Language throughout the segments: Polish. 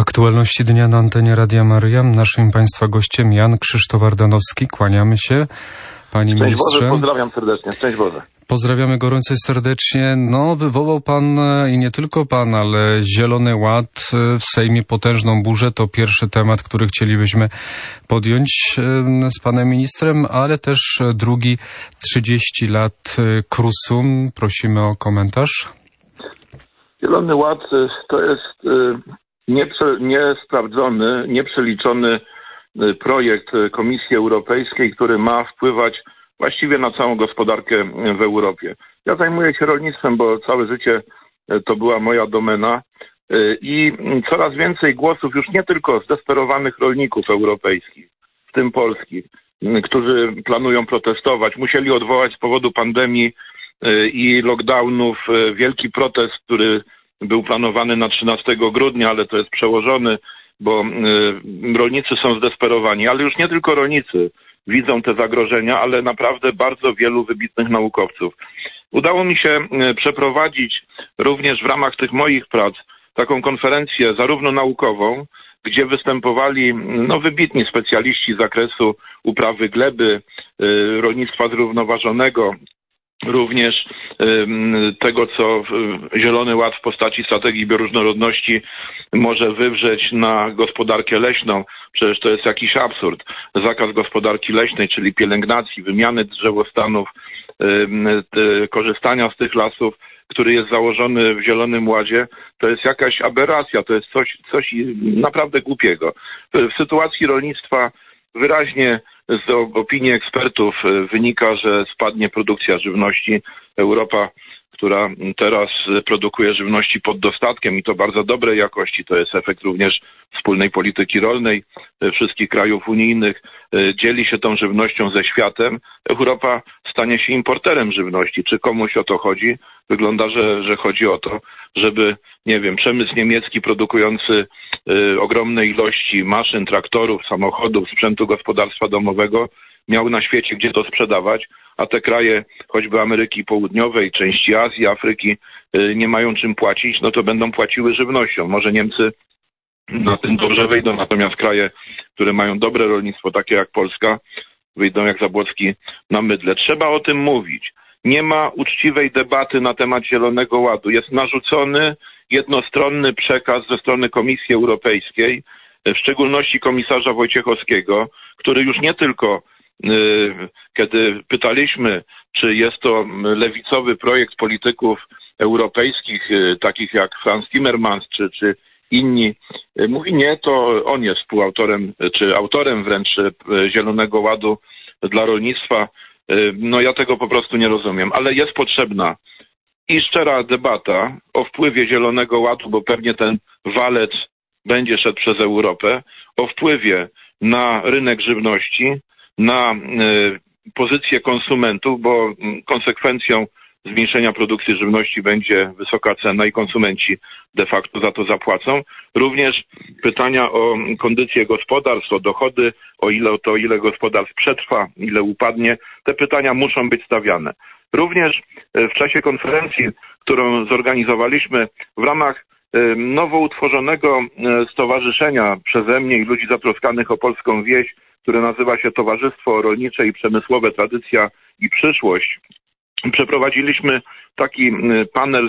Aktualności dnia na antenie Radia Maryja. Naszym Państwa gościem Jan Krzysztof Ardanowski. Kłaniamy się, Panie Ministrze. Boże, pozdrawiam serdecznie. Szczęść Boże. Pozdrawiamy gorąco i serdecznie. Wywołał Pan i nie tylko Pan, ale Zielony Ład w Sejmie potężną burzę. To pierwszy temat, który chcielibyśmy podjąć z Panem Ministrem, ale też drugi 30 lat KRUS-u. Prosimy o komentarz. Zielony Ład to jest niesprawdzony, nieprzeliczony projekt Komisji Europejskiej, który ma wpływać właściwie na całą gospodarkę w Europie. Ja zajmuję się rolnictwem, bo całe życie to była moja domena i coraz więcej głosów już nie tylko zdesperowanych rolników europejskich, w tym polskich, którzy planują protestować, musieli odwołać z powodu pandemii i lockdownów wielki protest, który był planowany na 13 grudnia, ale to jest przełożony, bo rolnicy są zdesperowani, ale już nie tylko rolnicy widzą te zagrożenia, ale naprawdę bardzo wielu wybitnych naukowców. Udało mi się przeprowadzić również w ramach tych moich prac taką konferencję zarówno naukową, gdzie występowali wybitni specjaliści z zakresu uprawy gleby, rolnictwa zrównoważonego, również tego, co Zielony Ład w postaci strategii bioróżnorodności może wywrzeć na gospodarkę leśną. Przecież to jest jakiś absurd. Zakaz gospodarki leśnej, czyli pielęgnacji, wymiany drzewostanów, korzystania z tych lasów, który jest założony w Zielonym Ładzie, to jest jakaś aberracja, to jest coś naprawdę głupiego. W sytuacji rolnictwa wyraźnie z opinii ekspertów wynika, że spadnie produkcja żywności. Europa, która teraz produkuje żywności pod dostatkiem i to bardzo dobrej jakości, to jest efekt również wspólnej polityki rolnej wszystkich krajów unijnych, dzieli się tą żywnością ze światem. Europa stanie się importerem żywności. Czy komuś o to chodzi? Wygląda, że chodzi o to, żeby, przemysł niemiecki produkujący ogromne ilości maszyn, traktorów, samochodów, sprzętu gospodarstwa domowego miał na świecie gdzie to sprzedawać, a te kraje, choćby Ameryki Południowej, części Azji, Afryki, nie mają czym płacić, to będą płaciły żywnością. Może Niemcy na tym dobrze wyjdą, natomiast kraje, które mają dobre rolnictwo, takie jak Polska, wyjdą jak Zabłocki na mydle. Trzeba o tym mówić. Nie ma uczciwej debaty na temat Zielonego Ładu. Jest narzucony jednostronny przekaz ze strony Komisji Europejskiej, w szczególności komisarza Wojciechowskiego, który już nie tylko, kiedy pytaliśmy, czy jest to lewicowy projekt polityków europejskich, takich jak Frans Timmermans, czy inni, mówi nie, to on jest współautorem, czy autorem wręcz Zielonego Ładu dla rolnictwa. Ja tego po prostu nie rozumiem, ale jest potrzebna i szczera debata o wpływie Zielonego Ładu, bo pewnie ten walec będzie szedł przez Europę, o wpływie na rynek żywności, na pozycję konsumentów, bo konsekwencją zmniejszenia produkcji żywności będzie wysoka cena i konsumenci de facto za to zapłacą. Również pytania o kondycję gospodarstw, o dochody, o ile gospodarstw przetrwa, ile upadnie. Te pytania muszą być stawiane. Również w czasie konferencji, którą zorganizowaliśmy w ramach nowo utworzonego stowarzyszenia przeze mnie i ludzi zatroskanych o polską wieś, które nazywa się Towarzystwo Rolnicze i Przemysłowe Tradycja i Przyszłość, przeprowadziliśmy taki panel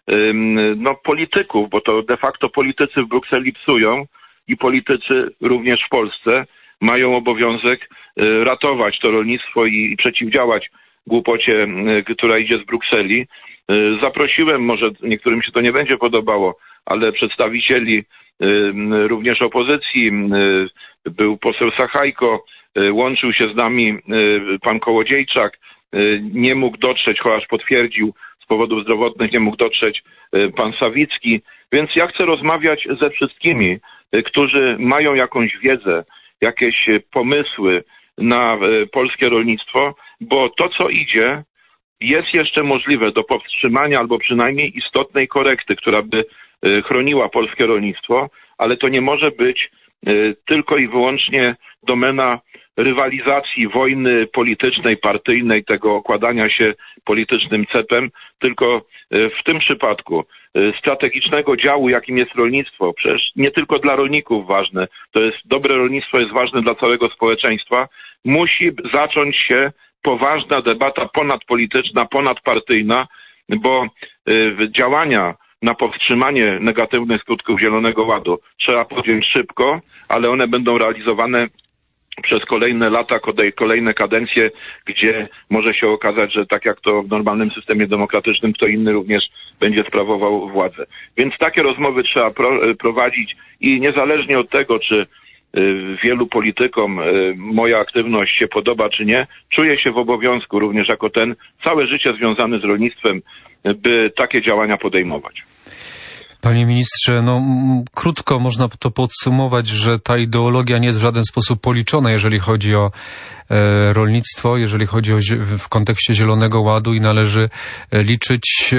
polityków, bo to de facto politycy w Brukseli psują i politycy również w Polsce mają obowiązek ratować to rolnictwo i przeciwdziałać głupocie, która idzie z Brukseli. Zaprosiłem, może niektórym się to nie będzie podobało, ale przedstawicieli również opozycji, był poseł Sachajko, łączył się z nami pan Kołodziejczak, nie mógł dotrzeć, chociaż potwierdził, z powodów zdrowotnych nie mógł dotrzeć pan Sawicki, więc ja chcę rozmawiać ze wszystkimi, którzy mają jakąś wiedzę, jakieś pomysły na polskie rolnictwo, bo to, co idzie, jest jeszcze możliwe do powstrzymania albo przynajmniej istotnej korekty, która by chroniła polskie rolnictwo, ale to nie może być tylko i wyłącznie domena rywalizacji, wojny politycznej, partyjnej, tego okładania się politycznym cepem, tylko w tym przypadku strategicznego działu, jakim jest rolnictwo, przecież nie tylko dla rolników ważne, to jest dobre rolnictwo jest ważne dla całego społeczeństwa, musi zacząć się poważna debata ponadpolityczna, ponadpartyjna, bo działania na powstrzymanie negatywnych skutków Zielonego Ładu trzeba podjąć szybko, ale one będą realizowane przez kolejne lata, kolejne kadencje, gdzie może się okazać, że tak jak to w normalnym systemie demokratycznym, kto inny również będzie sprawował władzę. Więc takie rozmowy trzeba prowadzić i niezależnie od tego, czy wielu politykom moja aktywność się podoba czy nie, czuję się w obowiązku również jako ten całe życie związany z rolnictwem, by takie działania podejmować. Panie ministrze, krótko można to podsumować, że ta ideologia nie jest w żaden sposób policzona, jeżeli chodzi o rolnictwo, jeżeli chodzi w kontekście Zielonego Ładu i należy liczyć,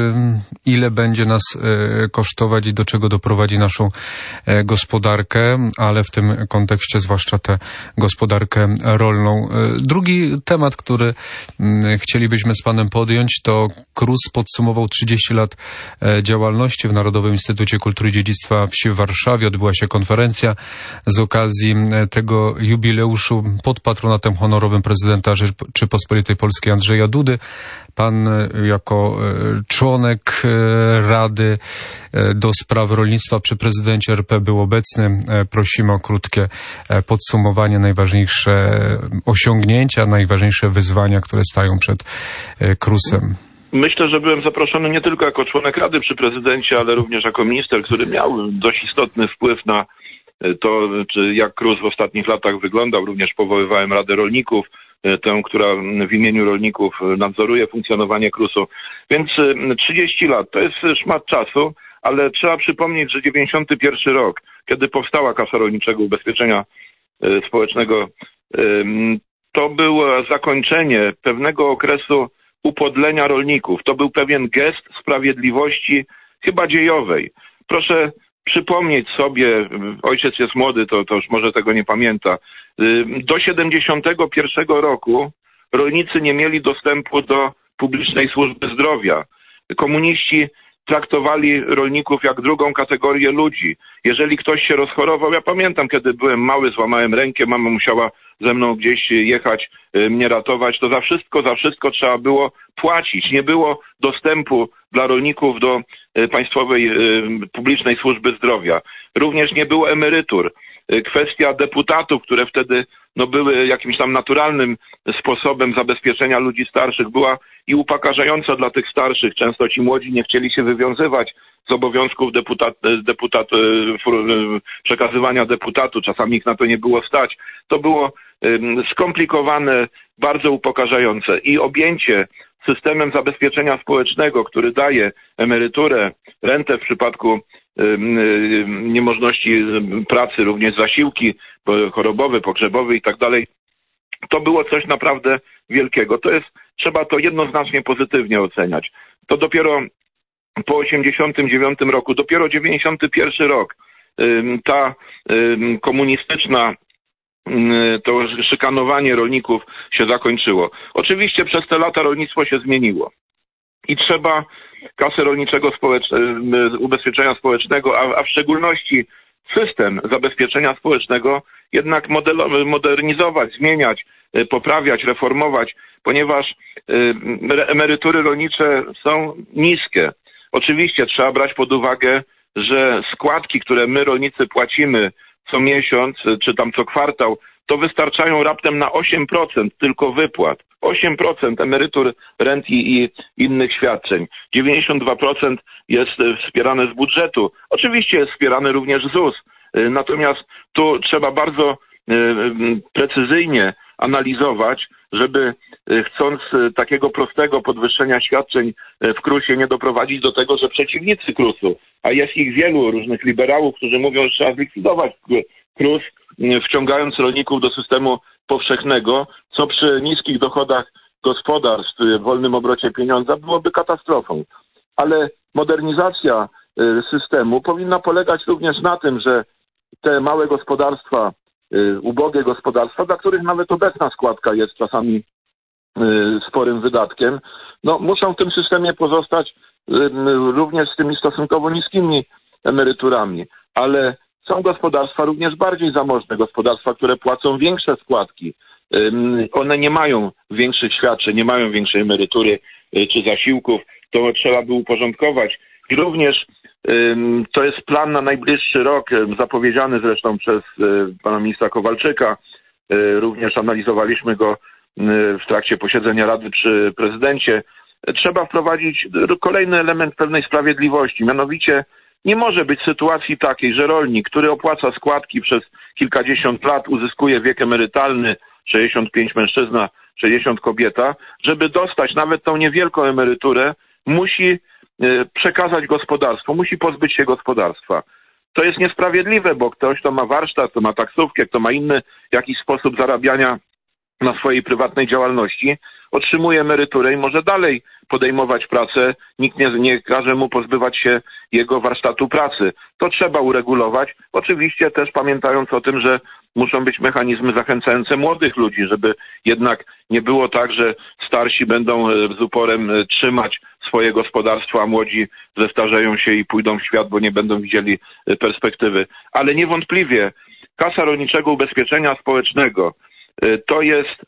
ile będzie nas kosztować i do czego doprowadzi naszą gospodarkę, ale w tym kontekście zwłaszcza tę gospodarkę rolną. Drugi temat, który chcielibyśmy z panem podjąć, to KRUS podsumował 30 lat działalności w Narodowym Instytucie Kultury i Dziedzictwa Wsi w Warszawie. Odbyła się konferencja z okazji tego jubileuszu pod patronatem honorowym prezydenta Rzeczypospolitej Polskiej Andrzeja Dudy. Pan jako członek Rady do Spraw Rolnictwa przy prezydencie RP był obecny. Prosimy o krótkie podsumowanie, najważniejsze osiągnięcia, najważniejsze wyzwania, które stają przed KRUS-em. Myślę, że byłem zaproszony nie tylko jako członek Rady przy prezydencie, ale również jako minister, który miał dość istotny wpływ na to, jak KRUS w ostatnich latach wyglądał. Również powoływałem Radę Rolników, tę, która w imieniu rolników nadzoruje funkcjonowanie KRUS-u. Więc 30 lat to jest szmat czasu, ale trzeba przypomnieć, że 91 rok, kiedy powstała Kasa Rolniczego Ubezpieczenia Społecznego, to było zakończenie pewnego okresu upodlenia rolników. To był pewien gest sprawiedliwości, chyba dziejowej. Proszę przypomnieć sobie, ojciec jest młody, to już może tego nie pamięta. Do 71 roku rolnicy nie mieli dostępu do publicznej służby zdrowia. Komuniści traktowali rolników jak drugą kategorię ludzi. Jeżeli ktoś się rozchorował, ja pamiętam, kiedy byłem mały, złamałem rękę, mama musiała ze mną gdzieś jechać, mnie ratować, to za wszystko trzeba było płacić. Nie było dostępu dla rolników do państwowej publicznej służby zdrowia. Również nie było emerytur. Kwestia deputatów, które wtedy były jakimś tam naturalnym sposobem zabezpieczenia ludzi starszych, była i upokarzająca dla tych starszych. Często ci młodzi nie chcieli się wywiązywać z obowiązków przekazywania deputatu. Czasami ich na to nie było stać. To było skomplikowane, bardzo upokarzające i objęcie systemem zabezpieczenia społecznego, który daje emeryturę, rentę w przypadku niemożności pracy, również zasiłki chorobowe, pogrzebowe i tak dalej. To było coś naprawdę wielkiego. Trzeba to jednoznacznie pozytywnie oceniać. To dopiero po 89 roku, dopiero 91 rok ta komunistyczna to szykanowanie rolników się zakończyło. Oczywiście przez te lata rolnictwo się zmieniło i trzeba Kasę Rolniczego Ubezpieczenia Społecznego, a w szczególności system zabezpieczenia społecznego jednak modernizować, zmieniać, poprawiać, reformować, ponieważ emerytury rolnicze są niskie. Oczywiście trzeba brać pod uwagę, że składki, które my rolnicy płacimy co miesiąc, czy tam co kwartał, to wystarczają raptem na 8% tylko wypłat. 8% emerytur, rent i innych świadczeń. 92% jest wspierane z budżetu. Oczywiście jest wspierany również ZUS. Natomiast tu trzeba bardzo precyzyjnie analizować, żeby chcąc takiego prostego podwyższenia świadczeń w KRUS-ie nie doprowadzić do tego, że przeciwnicy KRUS-u, a jest ich wielu różnych liberałów, którzy mówią, że trzeba zlikwidować KRUS, wciągając rolników do systemu powszechnego, co przy niskich dochodach gospodarstw, w wolnym obrocie pieniądza byłoby katastrofą. Ale modernizacja systemu powinna polegać również na tym, że te małe gospodarstwa ubogie gospodarstwa, dla których nawet obecna składka jest czasami sporym wydatkiem, no muszą w tym systemie pozostać również z tymi stosunkowo niskimi emeryturami, ale są gospodarstwa również bardziej zamożne, gospodarstwa, które płacą większe składki. One nie mają większych świadczeń, nie mają większej emerytury czy zasiłków. To trzeba by uporządkować. I również to jest plan na najbliższy rok, zapowiedziany zresztą przez pana ministra Kowalczyka. Również analizowaliśmy go w trakcie posiedzenia Rady przy prezydencie. Trzeba wprowadzić kolejny element pewnej sprawiedliwości. Mianowicie nie może być sytuacji takiej, że rolnik, który opłaca składki przez kilkadziesiąt lat, uzyskuje wiek emerytalny, 65 mężczyzna, 60 kobieta, żeby dostać nawet tą niewielką emeryturę, musi przekazać gospodarstwo, musi pozbyć się gospodarstwa. To jest niesprawiedliwe, bo ktoś, kto ma warsztat, kto ma taksówkę, kto ma inny jakiś sposób zarabiania na swojej prywatnej działalności, otrzymuje emeryturę i może dalej podejmować pracę. Nikt nie każe mu pozbywać się jego warsztatu pracy. To trzeba uregulować. Oczywiście też pamiętając o tym, że muszą być mechanizmy zachęcające młodych ludzi, żeby jednak nie było tak, że starsi będą z uporem trzymać swoje gospodarstwa, a młodzi zestarzeją się i pójdą w świat, bo nie będą widzieli perspektywy. Ale niewątpliwie Kasa Rolniczego Ubezpieczenia Społecznego to jest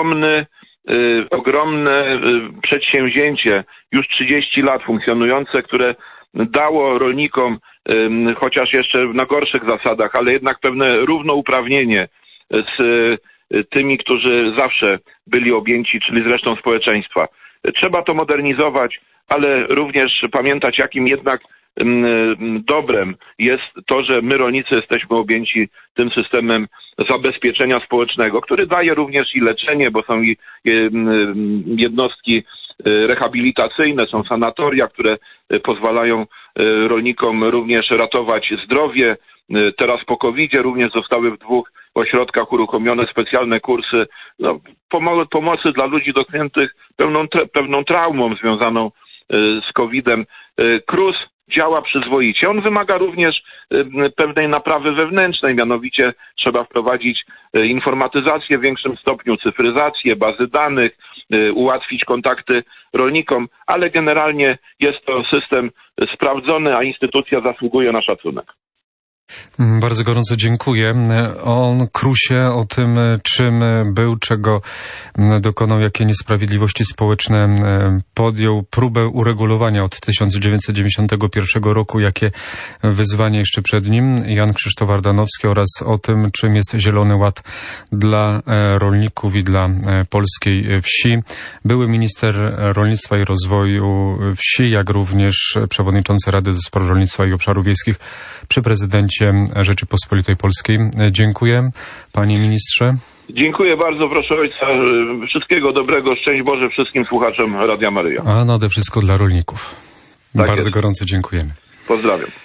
ogromne przedsięwzięcie, już 30 lat funkcjonujące, które dało rolnikom, chociaż jeszcze na gorszych zasadach, ale jednak pewne równouprawnienie z tymi, którzy zawsze byli objęci, czyli z resztą społeczeństwa. Trzeba to modernizować, ale również pamiętać, jakim jednak dobrem jest to, że my rolnicy jesteśmy objęci tym systemem zabezpieczenia społecznego, który daje również i leczenie, bo są i jednostki rehabilitacyjne, są sanatoria, które pozwalają rolnikom również ratować zdrowie. Teraz po COVID-zie również zostały w 2 ośrodkach uruchomione specjalne kursy pomocy dla ludzi dotkniętych pewną traumą związaną z COVID-em. KRUS działa przyzwoicie. On wymaga również pewnej naprawy wewnętrznej, mianowicie trzeba wprowadzić informatyzację w większym stopniu, cyfryzację, bazy danych, ułatwić kontakty rolnikom, ale generalnie jest to system sprawdzony, a instytucja zasługuje na szacunek. Bardzo gorąco dziękuję. O KRUS-ie, o tym, czym był, czego dokonał, jakie niesprawiedliwości społeczne podjął, próbę uregulowania od 1991 roku, jakie wyzwania jeszcze przed nim. Jan Krzysztof Ardanowski, oraz o tym, czym jest Zielony Ład dla rolników i dla polskiej wsi. Były minister rolnictwa i rozwoju wsi, jak również przewodniczący Rady do Spraw Rolnictwa i Obszarów Wiejskich przy prezydencie Rzeczypospolitej Polskiej. Dziękuję, panie ministrze. Dziękuję bardzo, proszę ojca. Wszystkiego dobrego, szczęść Boże wszystkim słuchaczom Radia Maryja. A nade wszystko dla rolników. Tak bardzo jest. gorąco dziękujemy. Pozdrawiam.